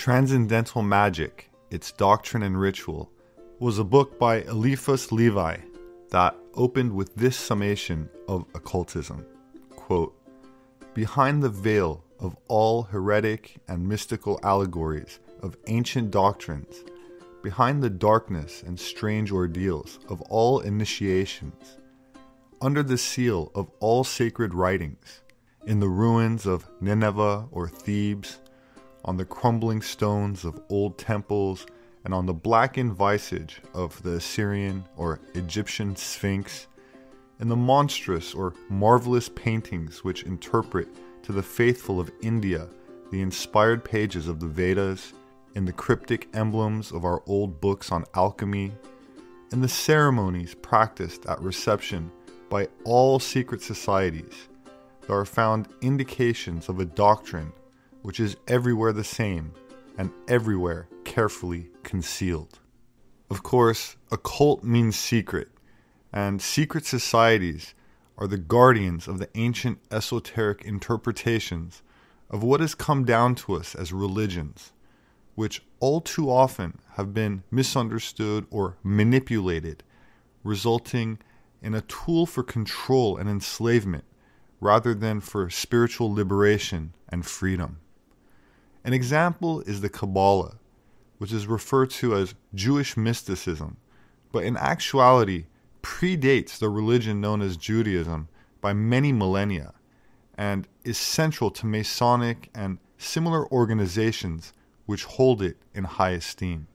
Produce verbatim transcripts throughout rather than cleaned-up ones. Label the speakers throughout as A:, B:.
A: Transcendental Magic, Its Doctrine and Ritual, was a book by Eliphas Levi that opened with this summation of occultism. Quote, "Behind the veil of all heretic and mystical allegories of ancient doctrines, behind the darkness and strange ordeals of all initiations, under the seal of all sacred writings, in the ruins of Nineveh or Thebes, on the crumbling stones of old temples, and on the blackened visage of the Assyrian or Egyptian Sphinx, in the monstrous or marvelous paintings which interpret to the faithful of India the inspired pages of the Vedas, in the cryptic emblems of our old books on alchemy, in the ceremonies practiced at reception by all secret societies, there are found indications of a doctrine which is everywhere the same and everywhere carefully concealed." Of course, occult means secret, and secret societies are the guardians of the ancient esoteric interpretations of what has come down to us as religions, which all too often have been misunderstood or manipulated, resulting in a tool for control and enslavement rather than for spiritual liberation and freedom. An example is the Kabbalah, which is referred to as Jewish mysticism, but in actuality predates the religion known as Judaism by many millennia, and is central to Masonic and similar organizations which hold it in high esteem.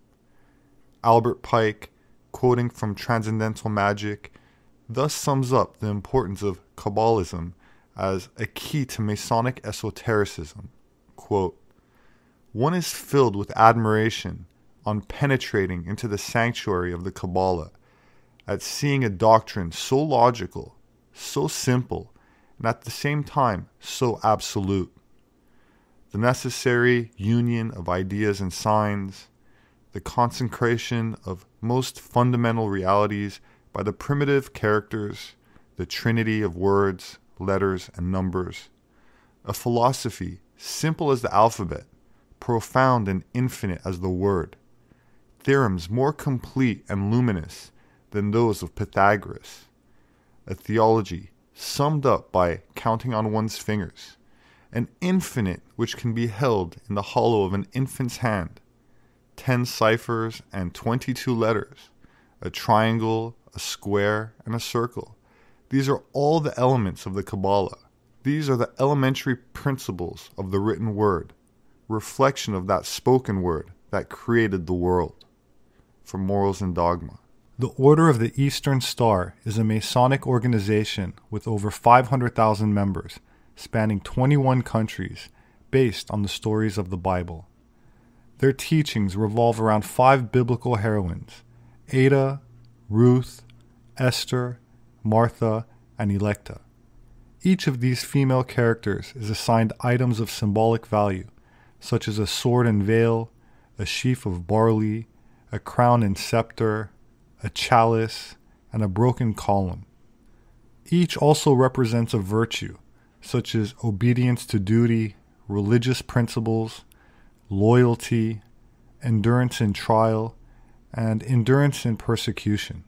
A: Albert Pike, quoting from Transcendental Magic, thus sums up the importance of Kabbalism as a key to Masonic esotericism. Quote, "One is filled with admiration on penetrating into the sanctuary of the Kabbalah, at seeing a doctrine so logical, so simple, and at the same time so absolute. The necessary union of ideas and signs, the consecration of most fundamental realities by the primitive characters, the trinity of words, letters, and numbers, a philosophy simple as the alphabet, profound and infinite as the word, theorems more complete and luminous than those of Pythagoras, a theology summed up by counting on one's fingers, an infinite which can be held in the hollow of an infant's hand, ten ciphers and twenty-two letters, a triangle, a square, and a circle. These are all the elements of the Kabbalah. These are the elementary principles of the written word, reflection of that spoken word that created the world." From Morals and Dogma. The Order of the Eastern Star is a Masonic organization with over five hundred thousand members, spanning twenty-one countries, based on the stories of the Bible. Their teachings revolve around five biblical heroines: Ada, Ruth, Esther, Martha, and Electa. Each of these female characters is assigned items of symbolic value, such as a sword and veil, a sheaf of barley, a crown and scepter, a chalice, and a broken column. Each also represents a virtue, such as obedience to duty, religious principles, loyalty, endurance in trial, and endurance in persecution.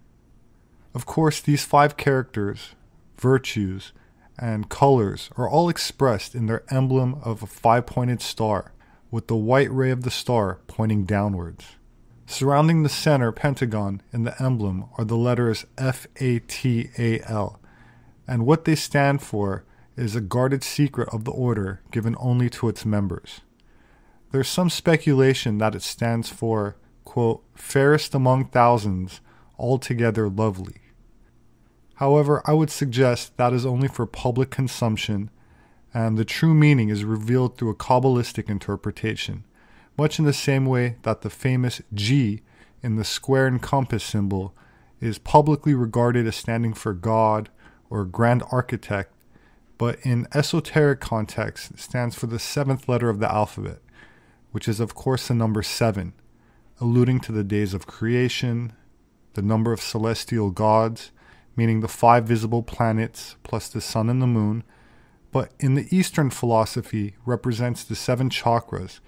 A: Of course, these five characters, virtues, and colors are all expressed in their emblem of a five-pointed star, with the white ray of the star pointing downwards. Surrounding the center pentagon in the emblem are the letters F A T A L, and what they stand for is a guarded secret of the order given only to its members. There's some speculation that it stands for, quote, "fairest among thousands, altogether lovely." However, I would suggest that is only for public consumption, and the true meaning is revealed through a Kabbalistic interpretation, much in the same way that the famous G in the square and compass symbol is publicly regarded as standing for God or Grand Architect, but in esoteric context it stands for the seventh letter of the alphabet, which is of course the number seven, alluding to the days of creation, the number of celestial gods, meaning the five visible planets plus the sun and the moon, but in the Eastern philosophy represents the seven chakras,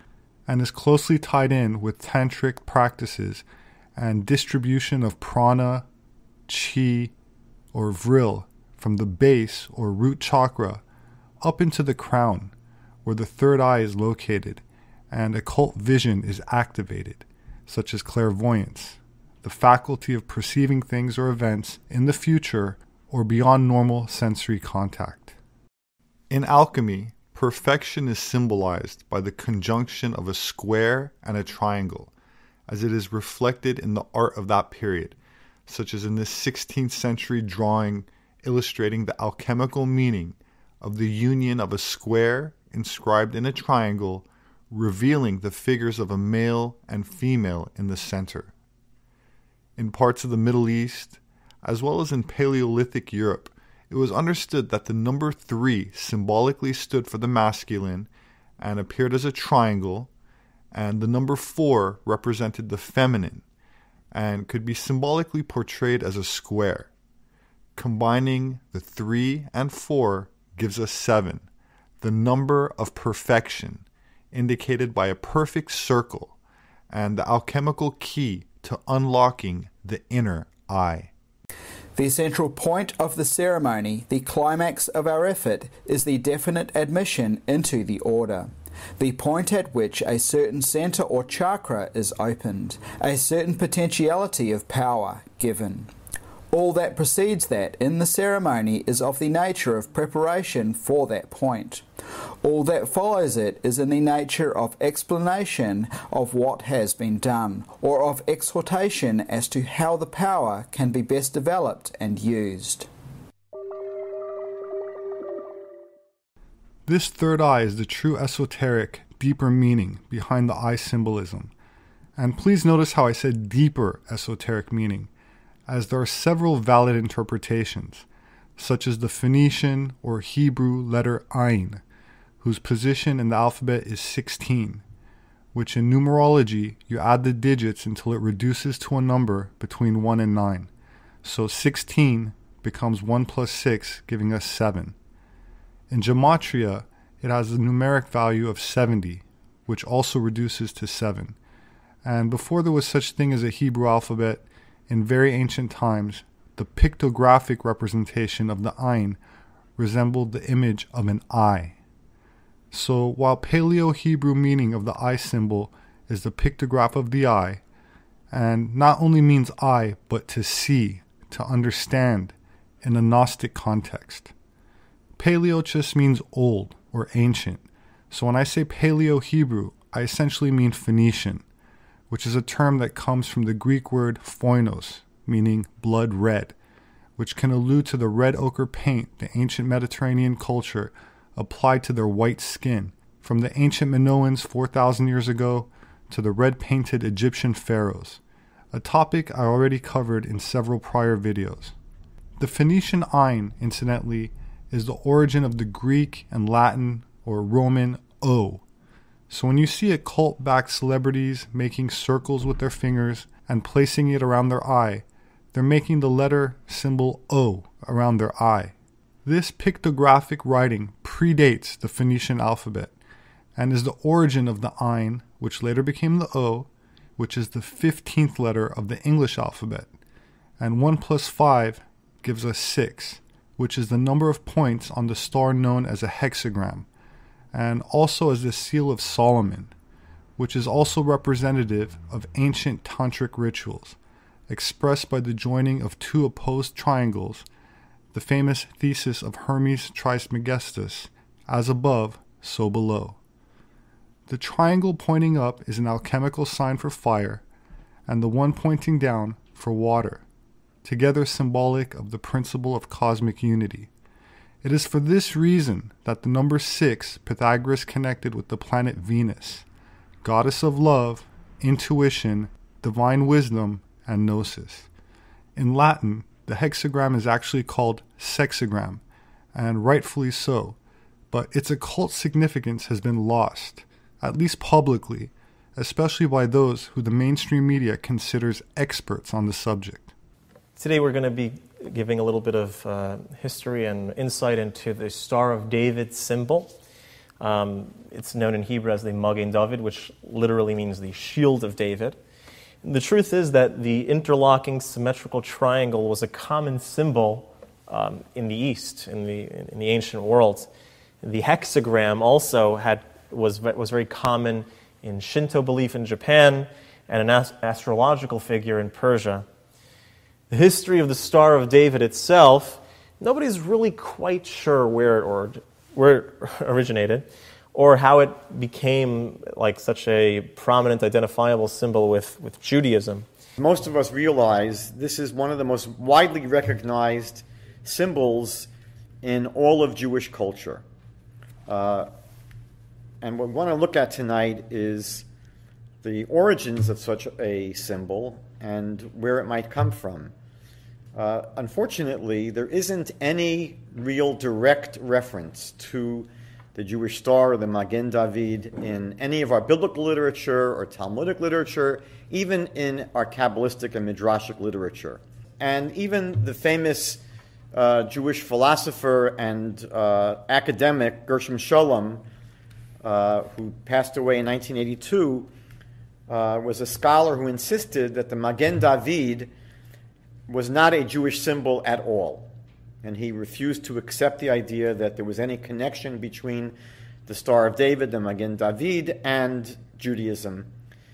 A: and is closely tied in with tantric practices and distribution of prana, chi, or vril from the base or root chakra up into the crown, where the third eye is located, and occult vision is activated, such as clairvoyance, the faculty of perceiving things or events in the future or beyond normal sensory contact. In alchemy, perfection is symbolized by the conjunction of a square and a triangle, as it is reflected in the art of that period, such as in this sixteenth century drawing illustrating the alchemical meaning of the union of a square inscribed in a triangle, revealing the figures of a male and female in the center. In parts of the Middle East, as well as in Paleolithic Europe, it was understood that the number three symbolically stood for the masculine and appeared as a triangle, and the number four represented the feminine and could be symbolically portrayed as a square. Combining the three and four gives us seven, the number of perfection, indicated by a perfect circle, and the alchemical key to unlocking the inner eye.
B: The central point of the ceremony, the climax of our effort, is the definite admission into the order. The point at which a certain center or chakra is opened, a certain potentiality of power given. All that precedes that in the ceremony is of the nature of preparation for that point. All that follows it is in the nature of explanation of what has been done, or of exhortation as to how the power can be best developed and used.
A: This third eye is the true esoteric, deeper meaning behind the eye symbolism. And please notice how I said deeper esoteric meaning, as there are several valid interpretations, such as the Phoenician or Hebrew letter Ayin, whose position in the alphabet is sixteen, which in numerology you add the digits until it reduces to a number between one and nine. So sixteen becomes one plus six, giving us seven. In Gematria, it has a numeric value of seventy, which also reduces to seven. And before there was such thing as a Hebrew alphabet, in very ancient times, the pictographic representation of the Ayin resembled the image of an eye. So while Paleo-Hebrew meaning of the eye symbol is the pictograph of the eye, and not only means eye, but to see, to understand, in a Gnostic context. Paleo just means old or ancient. So when I say Paleo-Hebrew, I essentially mean Phoenician, which is a term that comes from the Greek word phoinos, meaning blood red, which can allude to the red ochre paint the ancient Mediterranean culture applied to their white skin, from the ancient Minoans four thousand years ago to the red-painted Egyptian pharaohs, a topic I already covered in several prior videos. The Phoenician Ayin, incidentally, is the origin of the Greek and Latin or Roman O. So when you see occult-backed celebrities making circles with their fingers and placing it around their eye, they're making the letter symbol O around their eye. This pictographic writing predates the Phoenician alphabet and is the origin of the Ayin, which later became the O, which is the fifteenth letter of the English alphabet. And one plus five gives us six, which is the number of points on the star known as a hexagram, and also as the Seal of Solomon, which is also representative of ancient tantric rituals, expressed by the joining of two opposed triangles, the famous thesis of Hermes Trismegistus, as above, so below. The triangle pointing up is an alchemical sign for fire, and the one pointing down for water, together symbolic of the principle of cosmic unity. It is for this reason that the number six Pythagoras connected with the planet Venus, goddess of love, intuition, divine wisdom, and gnosis. In Latin, the hexagram is actually called sexagram, and rightfully so, but its occult significance has been lost, at least publicly, especially by those who the mainstream media considers experts on the subject.
C: Today we're going to be giving a little bit of uh, history and insight into the Star of David symbol. Um, it's known in Hebrew as the Magen David, which literally means the shield of David. The truth is that the interlocking symmetrical triangle was a common symbol um, in the East, in the in the ancient world. The hexagram also had was was very common in Shinto belief in Japan and an ast- astrological figure in Persia. The history of the Star of David itself, nobody's really quite sure where it or where it originated, or how it became like such a prominent identifiable symbol with, with Judaism.
D: Most of us realize this is one of the most widely recognized symbols in all of Jewish culture. Uh, and what we want to look at tonight is the origins of such a symbol and where it might come from. Uh, unfortunately, there isn't any real direct reference to the Jewish star or the Magen David in any of our biblical literature or Talmudic literature, even in our Kabbalistic and Midrashic literature. And even the famous uh, Jewish philosopher and uh, academic Gershom Scholem, uh, who passed away in nineteen eighty-two, uh, was a scholar who insisted that the Magen David was not a Jewish symbol at all. And he refused to accept the idea that there was any connection between the Star of David, the Magen David, and Judaism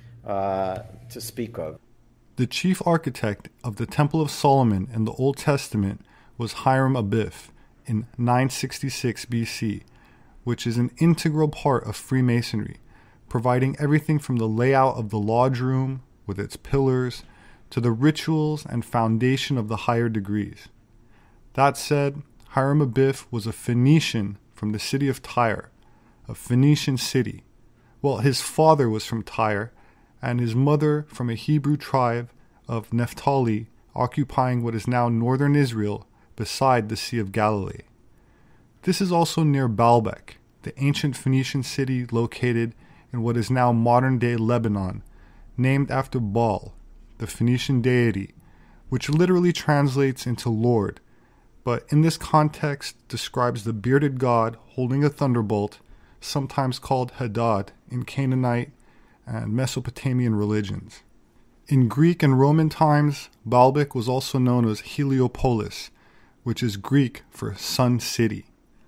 D: uh, to speak of.
A: The chief architect of the Temple of Solomon in the Old Testament was Hiram Abiff in nine sixty-six B C, which is an integral part of Freemasonry, providing everything from the layout of the lodge room with its pillars to the rituals and foundation of the higher degrees. That said, Hiram Abiff was a Phoenician from the city of Tyre, a Phoenician city. Well, his father was from Tyre, and his mother from a Hebrew tribe of Naphtali, occupying what is now northern Israel beside the Sea of Galilee. This is also near Baalbek, the ancient Phoenician city located in what is now modern-day Lebanon, named after Baal, the Phoenician deity, which literally translates into Lord, but in this context describes the bearded god holding a thunderbolt, sometimes called Hadad in Canaanite and Mesopotamian religions. In Greek and Roman times, Baalbek was also known as Heliopolis, which is Greek for sun city.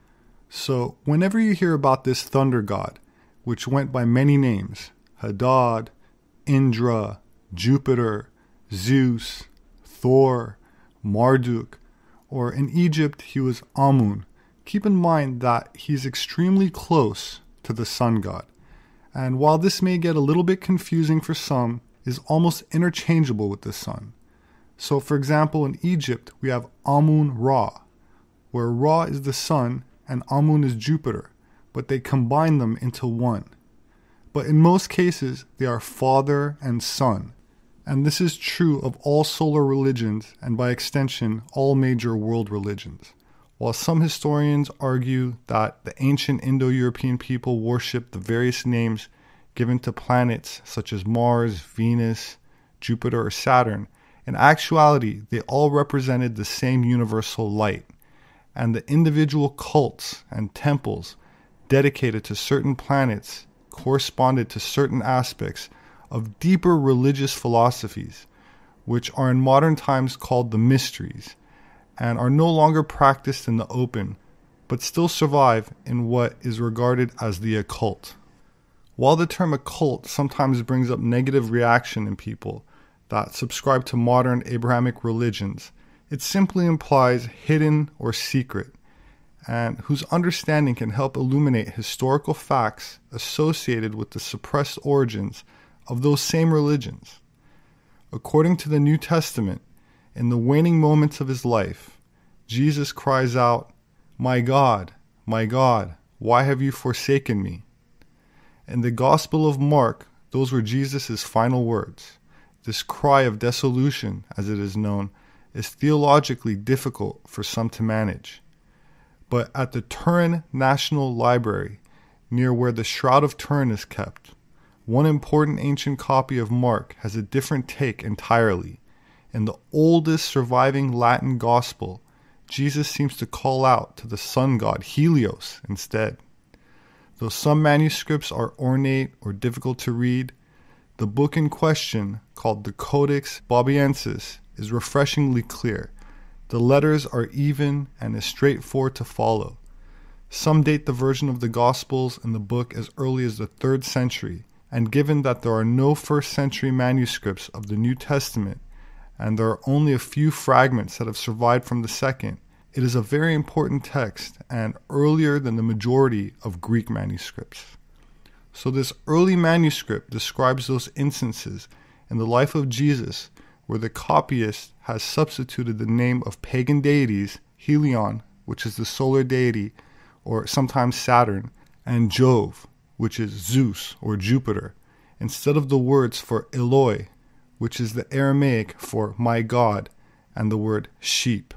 A: So whenever you hear about this thunder god, which went by many names, Hadad, Indra, Jupiter, Zeus, Thor, Marduk, or in Egypt he was Amun, keep in mind that he's extremely close to the sun god. And while this may get a little bit confusing for some, is almost interchangeable with the sun. So for example, in Egypt we have Amun-Ra, where Ra is the sun and Amun is Jupiter, but they combine them into one. But in most cases, they are father and son. And this is true of all solar religions and by extension, all major world religions. While some historians argue that the ancient Indo-European people worshipped the various names given to planets such as Mars, Venus, Jupiter, or Saturn, in actuality, they all represented the same universal light, and the individual cults and temples dedicated to certain planets corresponded to certain aspects of deeper religious philosophies, which are in modern times called the mysteries, and are no longer practiced in the open, but still survive in what is regarded as the occult. While the term occult sometimes brings up negative reaction in people that subscribe to modern Abrahamic religions, it simply implies hidden or secret, and whose understanding can help illuminate historical facts associated with the suppressed origins of those same religions. According to the New Testament, in the waning moments of his life, Jesus cries out, "My God, my God, why have you forsaken me?" In the Gospel of Mark, those were Jesus' final words. This cry of dissolution, as it is known, is theologically difficult for some to manage. But at the Turin National Library, near where the Shroud of Turin is kept, one important ancient copy of Mark has a different take entirely. In the oldest surviving Latin Gospel, Jesus seems to call out to the sun god Helios instead. Though some manuscripts are ornate or difficult to read, the book in question, called the Codex Bobiensis, is refreshingly clear. The letters are even and is straightforward to follow. Some date the version of the Gospels in the book as early as the third century, and given that there are no first century manuscripts of the New Testament, and there are only a few fragments that have survived from the second, it is a very important text and earlier than the majority of Greek manuscripts. So this early manuscript describes those instances in the life of Jesus where the copyist has substituted the name of pagan deities, Helion, which is the solar deity, or sometimes Saturn, and Jove, which is Zeus or Jupiter, instead of the words for Eloi, which is the Aramaic for my God, and the word sheep.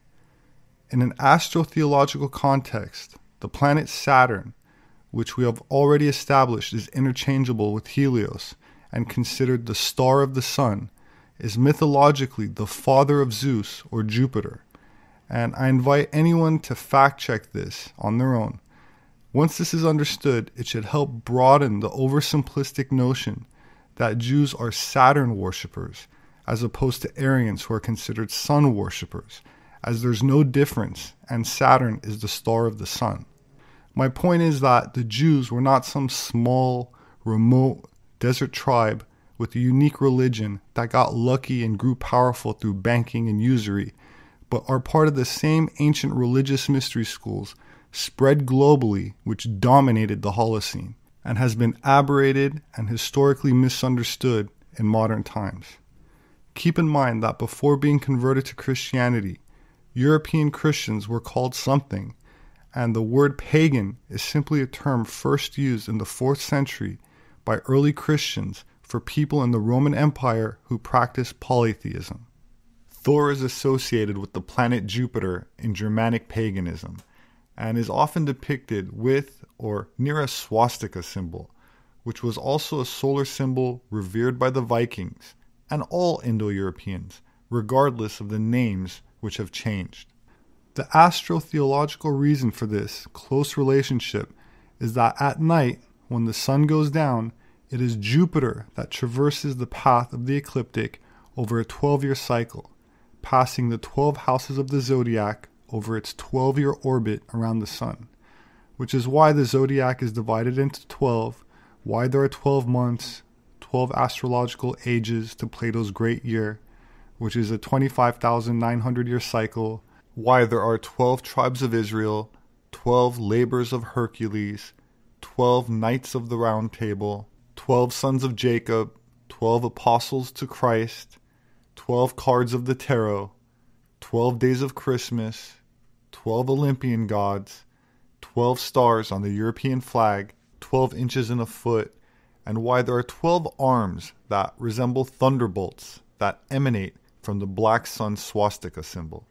A: In an astrotheological context, the planet Saturn, which we have already established is interchangeable with Helios and considered the star of the sun, is mythologically the father of Zeus or Jupiter. And I invite anyone to fact check this on their own. Once this is understood, it should help broaden the oversimplistic notion that Jews are Saturn worshippers, as opposed to Arians who are considered sun worshippers, as there's no difference, and Saturn is the star of the sun. My point is that the Jews were not some small, remote, desert tribe with a unique religion that got lucky and grew powerful through banking and usury, but are part of the same ancient religious mystery schools spread globally which dominated the Holocene, and has been aberrated and historically misunderstood in modern times. Keep in mind that before being converted to Christianity, European Christians were called something, and the word pagan is simply a term first used in the fourth century by early Christians for people in the Roman Empire who practiced polytheism. Thor is associated with the planet Jupiter in Germanic paganism, and is often depicted with or near a swastika symbol, which was also a solar symbol revered by the Vikings and all Indo-Europeans, regardless of the names which have changed. The astrotheological reason for this close relationship is that at night, when the sun goes down, it is Jupiter that traverses the path of the ecliptic over a twelve-year cycle, passing the twelve houses of the zodiac over its twelve-year orbit around the sun, which is why the zodiac is divided into twelve, why there are twelve months, twelve astrological ages to Plato's great year, which is a twenty-five thousand nine hundred year cycle, why there are twelve tribes of Israel, twelve labors of Hercules, twelve knights of the Round Table, twelve sons of Jacob, twelve apostles to Christ, twelve cards of the tarot, twelve days of Christmas, twelve Olympian gods, twelve stars on the European flag, twelve inches in a foot, and why there are twelve arms that resemble thunderbolts that emanate from the black sun swastika symbol.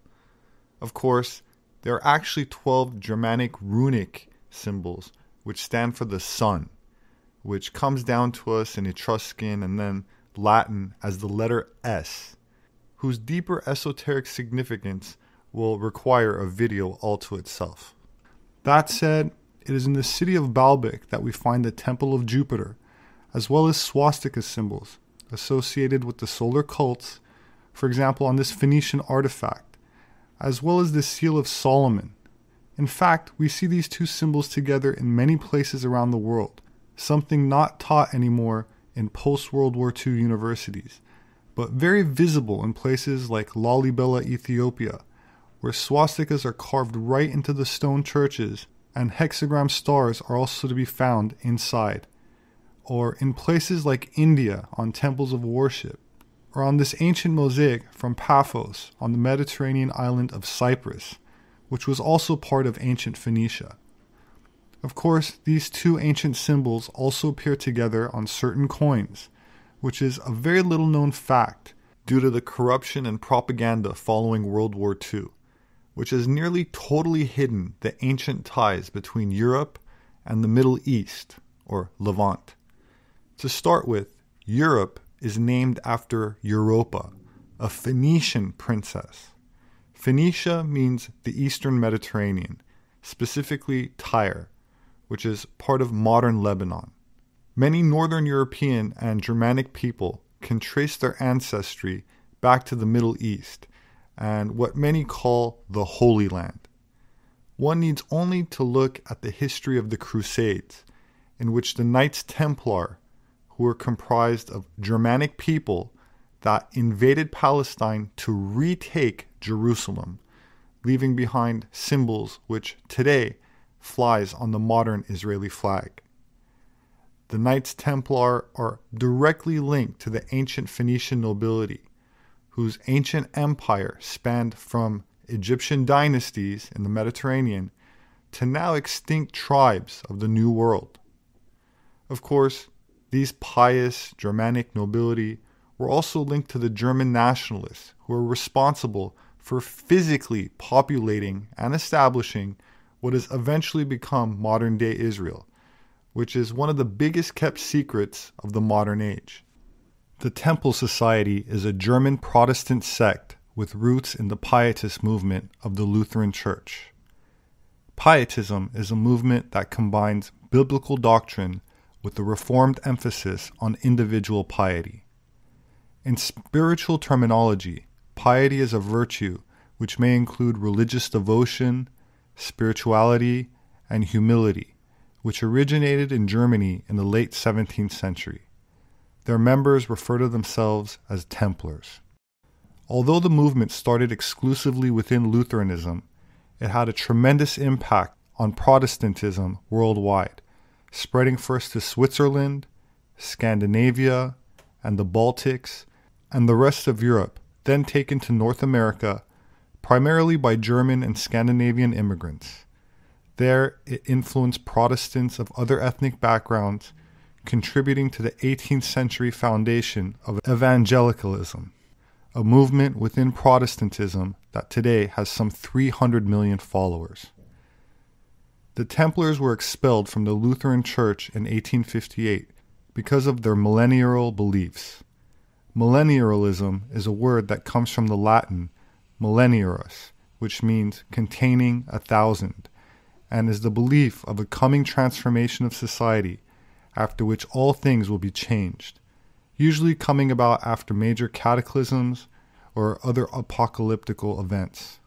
A: Of course, there are actually twelve Germanic runic symbols which stand for the sun, which comes down to us in Etruscan and then Latin as the letter S, whose deeper esoteric significance will require a video all to itself. That said, it is in the city of Baalbek that we find the Temple of Jupiter, as well as swastika symbols associated with the solar cults, for example on this Phoenician artifact, as well as the Seal of Solomon. In fact, we see these two symbols together in many places around the world, something not taught anymore in post-World War Two universities, but very visible in places like Lalibela, Ethiopia, where swastikas are carved right into the stone churches and hexagram stars are also to be found inside, or in places like India on temples of worship, or on this ancient mosaic from Paphos on the Mediterranean island of Cyprus, which was also part of ancient Phoenicia. Of course, these two ancient symbols also appear together on certain coins, which is a very little known fact due to the corruption and propaganda following World War Two, which has nearly totally hidden the ancient ties between Europe and the Middle East, or Levant. To start with, Europe is named after Europa, a Phoenician princess. Phoenicia means the Eastern Mediterranean, specifically Tyre, which is part of modern Lebanon. Many Northern European and Germanic people can trace their ancestry back to the Middle East and what many call the Holy Land. One needs only to look at the history of the Crusades, in which the Knights Templar, who were comprised of Germanic people that invaded Palestine to retake Jerusalem, leaving behind symbols which today flies on the modern Israeli flag. The Knights Templar are directly linked to the ancient Phoenician nobility, whose ancient empire spanned from Egyptian dynasties in the Mediterranean to now extinct tribes of the New World. Of course, these pious Germanic nobility were also linked to the German nationalists who were responsible for physically populating and establishing what has eventually become modern-day Israel, which is one of the biggest kept secrets of the modern age. The Temple Society is a German Protestant sect with roots in the Pietist movement of the Lutheran Church. Pietism is a movement that combines biblical doctrine with a Reformed emphasis on individual piety. In spiritual terminology, piety is a virtue which may include religious devotion, spirituality, and humility, which originated in Germany in the late seventeenth century. Their members refer to themselves as Templars. Although the movement started exclusively within Lutheranism, it had a tremendous impact on Protestantism worldwide, spreading first to Switzerland, Scandinavia, and the Baltics, and the rest of Europe, then taken to North America, primarily by German and Scandinavian immigrants. There, it influenced Protestants of other ethnic backgrounds, contributing to the eighteenth century foundation of evangelicalism, a movement within Protestantism that today has some three hundred million followers. The Templars were expelled from the Lutheran Church in eighteen fifty-eight because of their millenarial beliefs. Millenarialism is a word that comes from the Latin millenarius, which means containing a thousand, and is the belief of a coming transformation of society after which all things will be changed, usually coming about after major cataclysms or other apocalyptical events.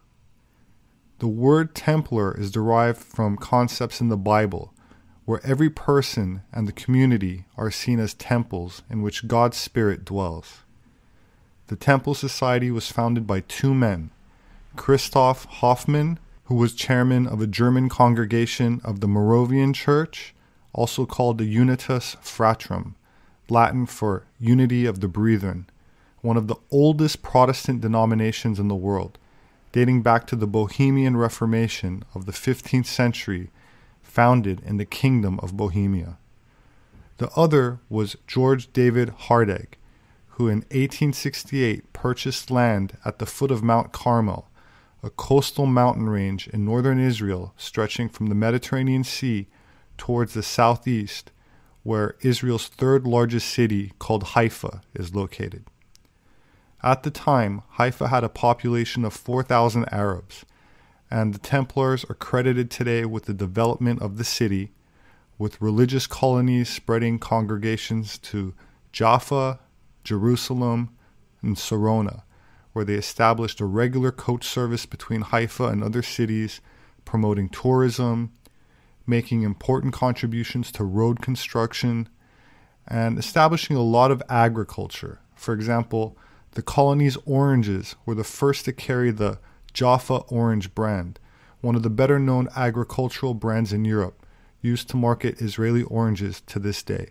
A: The word Templar is derived from concepts in the Bible, where every person and the community are seen as temples in which God's Spirit dwells. The Temple Society was founded by two men, Christoph Hoffmann, who was chairman of a German congregation of the Moravian Church, also called the Unitas Fratrum, Latin for Unity of the Brethren, one of the oldest Protestant denominations in the world, dating back to the Bohemian Reformation of the fifteenth century, founded in the Kingdom of Bohemia. The other was George David Hardegg, who in eighteen sixty-eight purchased land at the foot of Mount Carmel, a coastal mountain range in northern Israel stretching from the Mediterranean Sea towards the southeast, where Israel's third largest city, called Haifa, is located. At the time, Haifa had a population of four thousand Arabs, and the Templars are credited today with the development of the city, with religious colonies spreading congregations to Jaffa, Jerusalem, and Sarona, where they established a regular coach service between Haifa and other cities, promoting tourism, making important contributions to road construction, and establishing a lot of agriculture. For example, the colony's oranges were the first to carry the Jaffa orange brand, one of the better-known agricultural brands in Europe, used to market Israeli oranges to this day.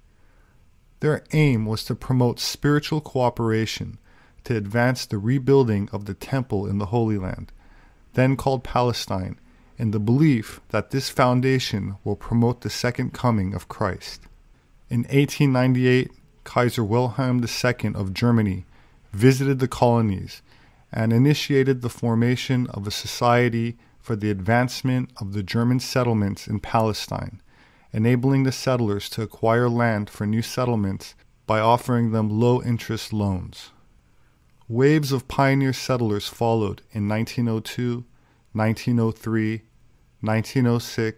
A: Their aim was to promote spiritual cooperation to advance the rebuilding of the temple in the Holy Land, then called Palestine, in the belief that this foundation will promote the second coming of Christ. In eighteen ninety-eight, Kaiser Wilhelm the Second of Germany visited the colonies and initiated the formation of a society for the advancement of the German settlements in Palestine, enabling the settlers to acquire land for new settlements by offering them low-interest loans. Waves of pioneer settlers followed in nineteen oh two, nineteen oh three, nineteen oh six,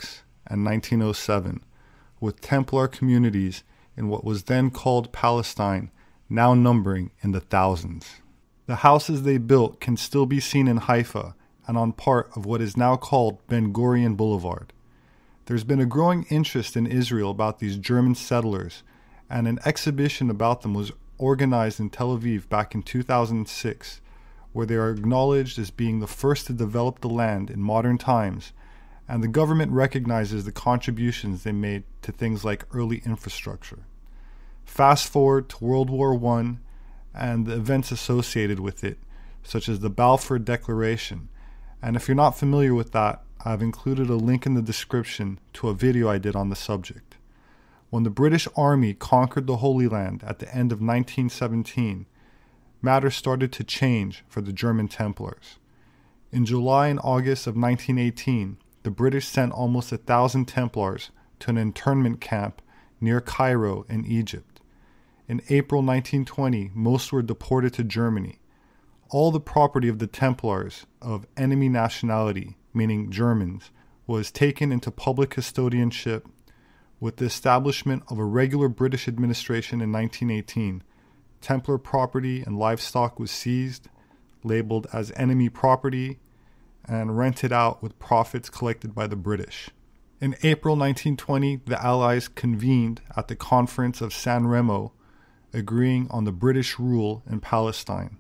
A: and nineteen oh seven, with Templar communities in what was then called Palestine now numbering in the thousands. The houses they built can still be seen in Haifa and on part of what is now called Ben Gurion Boulevard. There's been a growing interest in Israel about these German settlers, and an exhibition about them was organized in Tel Aviv back in two thousand six, where they are acknowledged as being the first to develop the land in modern times, and the government recognizes the contributions they made to things like early infrastructure. Fast forward to World War One and the events associated with it, such as the Balfour Declaration, and if you're not familiar with that, I've included a link in the description to a video I did on the subject. When the British Army conquered the Holy Land at the end of nineteen seventeen, matters started to change for the German Templars. In July and August of nineteen eighteen, the British sent almost a thousand Templars to an internment camp near Cairo in Egypt. In April nineteen twenty, most were deported to Germany. All the property of the Templars of enemy nationality, meaning Germans, was taken into public custodianship. With the establishment of a regular British administration in nineteen eighteen, Templar property and livestock was seized, labeled as enemy property, and rented out with profits collected by the British. In April nineteen twenty, the Allies convened at the Conference of San Remo, agreeing on the British rule in Palestine.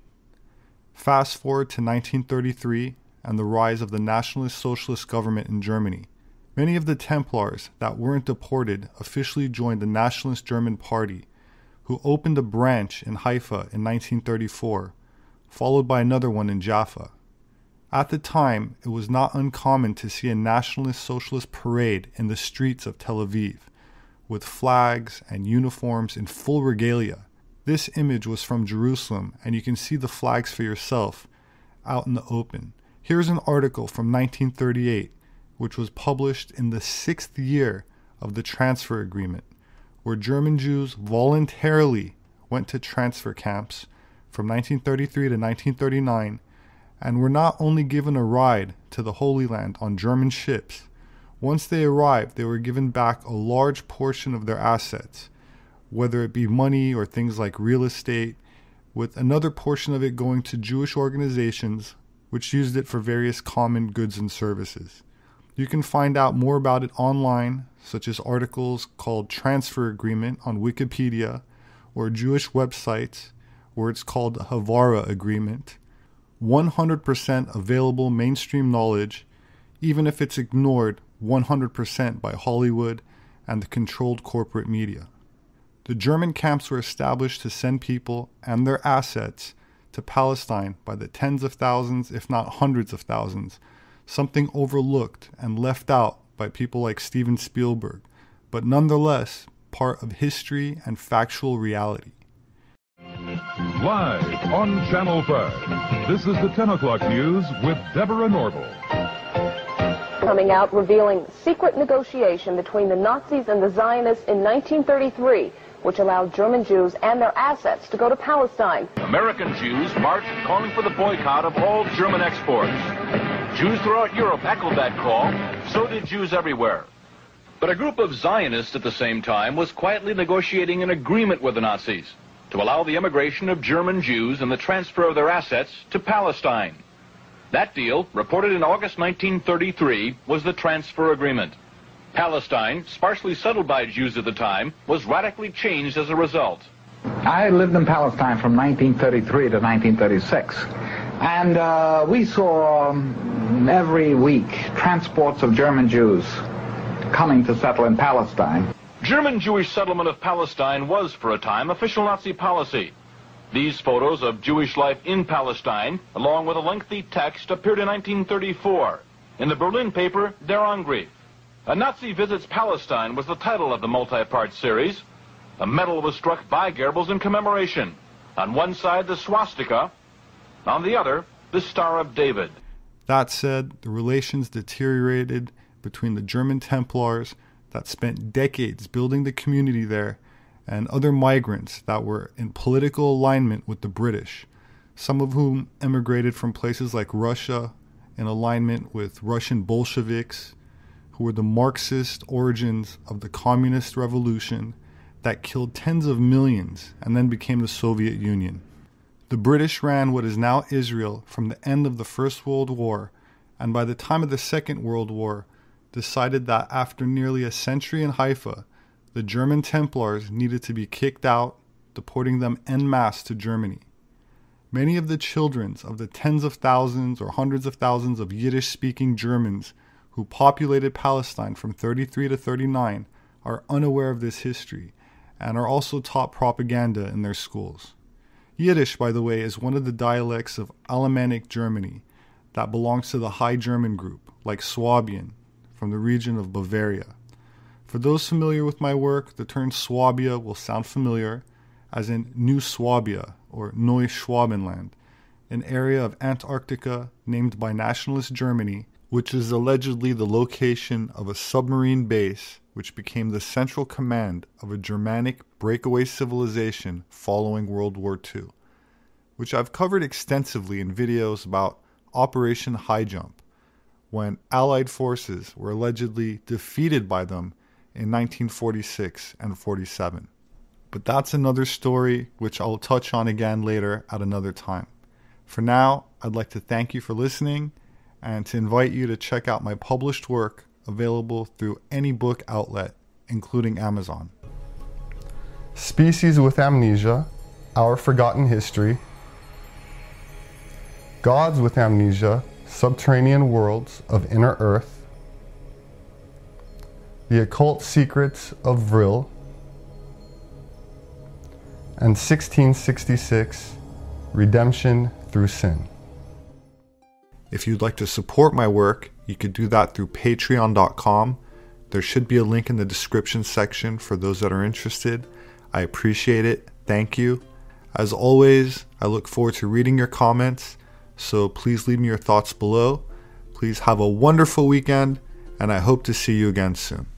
A: Fast forward to nineteen thirty-three and the rise of the Nationalist Socialist government in Germany. Many of the Templars that weren't deported officially joined the Nationalist German Party, who opened a branch in Haifa in nineteen thirty-four, followed by another one in Jaffa. At the time, it was not uncommon to see a Nationalist Socialist parade in the streets of Tel Aviv, with flags and uniforms in full regalia. This image was from Jerusalem, and you can see the flags for yourself out in the open. Here's an article from nineteen thirty-eight, which was published in the sixth year of the transfer agreement, where German Jews voluntarily went to transfer camps from nineteen thirty-three to nineteen thirty-nine, and were not only given a ride to the Holy Land on German ships. Once they arrived, they were given back a large portion of their assets, whether it be money or things like real estate, with another portion of it going to Jewish organizations, which used it for various common goods and services. You can find out more about it online, such as articles called Transfer Agreement on Wikipedia, or Jewish websites where it's called Havara Agreement. one hundred percent available mainstream knowledge, even if it's ignored one hundred percent by Hollywood and the controlled corporate media. The German camps were established to send people and their assets to Palestine by the tens of thousands, if not hundreds of thousands, something overlooked and left out by people like Steven Spielberg, but nonetheless part of history and factual reality.
E: Live on Channel five, this is the ten o'clock news with Deborah Norville.
F: Coming out revealing secret negotiation between the Nazis and the Zionists in nineteen thirty-three, which allowed German Jews and their assets to go to Palestine.
G: American Jews marched calling for the boycott of all German exports. Jews throughout Europe echoed that call, so did Jews everywhere. But a group of Zionists at the same time was quietly negotiating an agreement with the Nazis to allow the immigration of German Jews and the transfer of their assets to Palestine. That deal, reported in August nineteen thirty-three, was the transfer agreement. Palestine, sparsely settled by Jews at the time, was radically changed as a result.
H: I lived in Palestine from nineteen thirty-three to nineteen thirty-six, and uh, we saw um, every week transports of German Jews coming to settle in Palestine.
G: German Jewish settlement of Palestine was, for a time, official Nazi policy. These photos of Jewish life in Palestine, along with a lengthy text, appeared in nineteen thirty-four in the Berlin paper Der Angriff. A Nazi Visits Palestine was the title of the multi-part series. A medal was struck by Goebbels in commemoration. On one side, the swastika. On the other, the Star of David.
A: That said, the relations deteriorated between the German Templars that spent decades building the community there and other migrants that were in political alignment with the British, some of whom emigrated from places like Russia in alignment with Russian Bolsheviks, who were the Marxist origins of the communist revolution that killed tens of millions and then became the Soviet Union. The British ran what is now Israel from the end of the First World War, and by the time of the Second World War, decided that after nearly a century in Haifa, the German Templars needed to be kicked out, deporting them en masse to Germany. Many of the children of the tens of thousands or hundreds of thousands of Yiddish-speaking Germans who populated Palestine from thirty-three to thirty-nine are unaware of this history and are also taught propaganda in their schools. Yiddish, by the way, is one of the dialects of Alemannic Germany that belongs to the High German group, like Swabian, from the region of Bavaria. For those familiar with my work, the term Swabia will sound familiar, as in New Swabia or Neuschwabenland, an area of Antarctica named by nationalist Germany, which is allegedly the location of a submarine base which became the central command of a Germanic breakaway civilization following World War Two, which I've covered extensively in videos about Operation High Jump, when Allied forces were allegedly defeated by them in nineteen forty-six and forty-seven. But that's another story which I'll touch on again later at another time. For now, I'd like to thank you for listening and to invite you to check out my published work available through any book outlet, including Amazon. Species with Amnesia, Our Forgotten History. Gods with Amnesia, Subterranean Worlds of Inner Earth. The Occult Secrets of Vril. And sixteen sixty-six, Redemption Through Sin. If you'd like to support my work, you could do that through patreon dot com. There should be a link in the description section for those that are interested. I appreciate it. Thank you. As always, I look forward to reading your comments, so please leave me your thoughts below. Please have a wonderful weekend, and I hope to see you again soon.